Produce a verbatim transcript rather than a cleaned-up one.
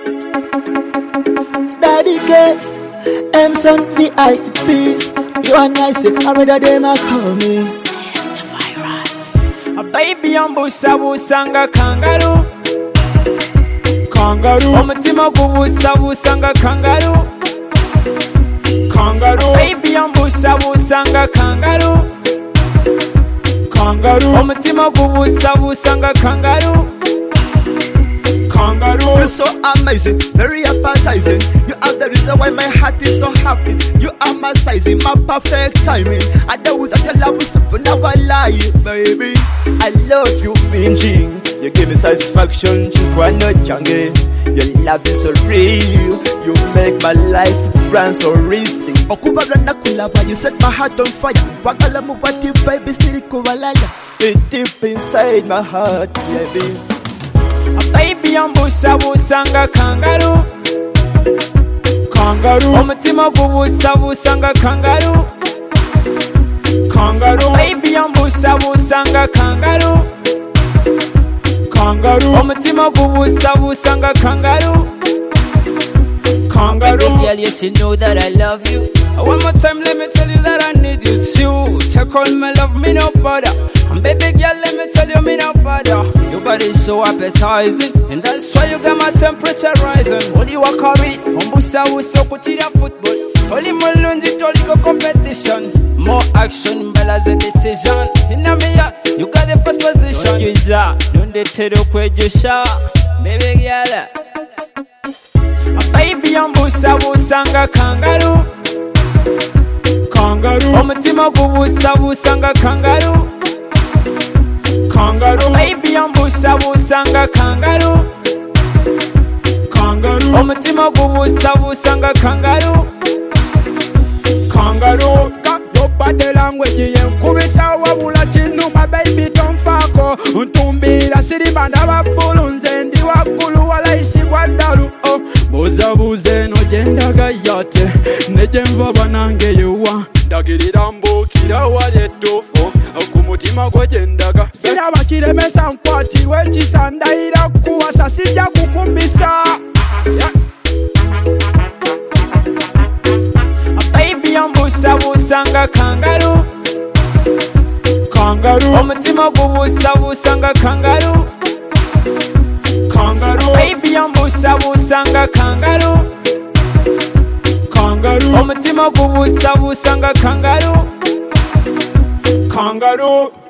Daddy K, Emson V I P. You and I say, I'm ready, they ma call me. It's the virus. A baby on busa busanga kangaroo. Kangaroo. Omutima gubusa busanga kangaroo. Kangaroo. Baby on busa busanga kangaroo. Kangaroo. Omutima gubusa busanga kangaroo. Kangaroo. You're so amazing, very appetizing. You are the reason why my heart is so happy. You are my sizing, my perfect timing. I know without your love is something now I lie, baby. I love you, Benji. You give me satisfaction, you are not jungle. Your love is so real. You make my life run so easy. Okubabla nakulaba, you set my heart on fire. Wakala mubati, baby, still kuwalala. It deep inside my heart, baby. A baby on busa busanga kangaroo. Kangaroo. Omutima gubusa busanga kangaroo. Kangaroo. Baby on busa busanga kangaroo. Kangaroo. Omutima gubusa busanga kangaroo. Kangaroo. Baby girl, yes you know that I love you. One more time, let me tell you that I need you too. Take all my love, me no bother. And baby girl, let me tell you, me no bother. Your body's so appetizing, and that's why you got my temperature rising. Only walk away, umbusa uso kutira football. Only mulunji toli go competition. More action, balance a decision. In a me yacht, you got the first position. Don't use that, don't they tell you where you shot, baby girl. A baby umbusa busanga kangaroo. Kangaroo. Omutima gubusa busanga kangaroo. Kangaroo. Baby on busa busanga kangaroo. Kangaroo. Omutima gubusa busanga kangaroo. Kangaroo. Your body language yenkubisa wabula chinu my baby tonfako untumbira siribanda babulunze ndi waggulu walaisi gwaddalu oh buza buze no jendaga yate nejemva banange yuwa ndagirira mbukira wale tofo okumutima gwo jendaga siraba kiremesa nkwati wekisandayira kuwasa sijja kukumbisa yeah. Baby on busa busanga kangaroo. Kangaroo. Omutima gubusa busanga kangaroo. Kangaroo. Baby on busa busanga kangaroo. Kangaroo. Omutima gubusa busanga kangaroo. Kangaroo.